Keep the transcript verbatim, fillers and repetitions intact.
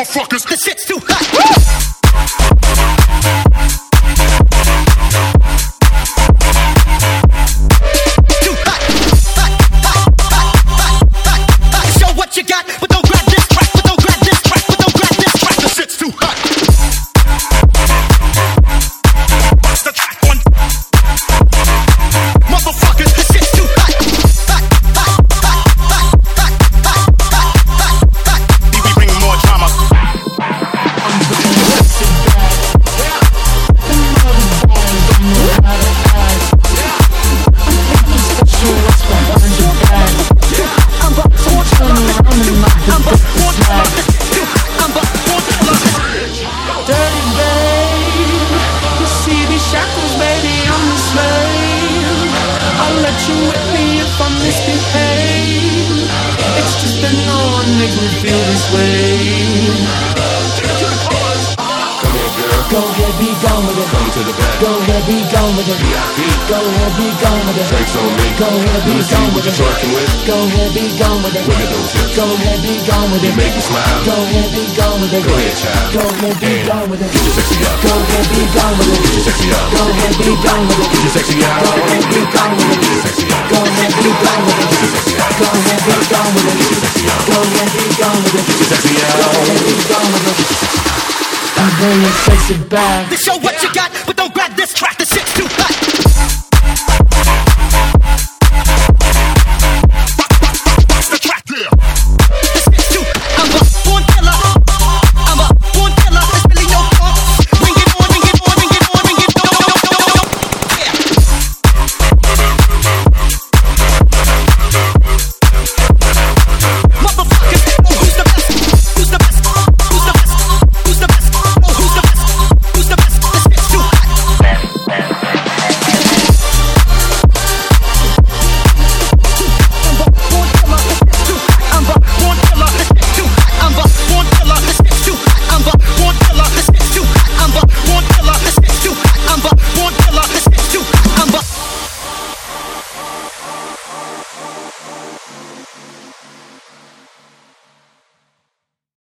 motherfuckers. The shit's too hot. Too hot. Hot, hot, hot, hot, hot, hot. Show what you got, but don't grab this track, but don't grab this track, but don't grab this track. The shit's too hot. Watch the track one. Motherfuckers, the shit's too hot. Hot, hot, hot, hot, hot, hot, hot, hot, hot. We bring more drama. Dirty babe, you see these shackles, baby, I'm the slave. I'll let you whip me if I misbehave. It's just that no one makes me feel this way. Go ahead, be gone with it. Come to the back. Go ahead, be gone with it. V I P. Go ahead, be gone with it. Drinks on me. Go ahead, be Let me see gone what with you it. twerking with. Go ahead, be gone with it. Look at those hips. Go ahead, be gone with You it. make me smile. Go ahead, be gone with it. Go ahead, child. Go ahead, be And gone with it. get your sexy out. Go ahead, be gone with it. Get your sexy out. Go ahead, be gone with it. Get your sexy out. Go ahead, be gone with it. Get your sexy out. Go ahead, be gone with it. Get your sexy out. Go ahead, be gone with it. Get your sexy out. Go ahead, be gone with it. Get your sexy Go out. ahead, be gone with it. I bring your sexy back. Show what you got, but don't grab this track. The shit's too hot.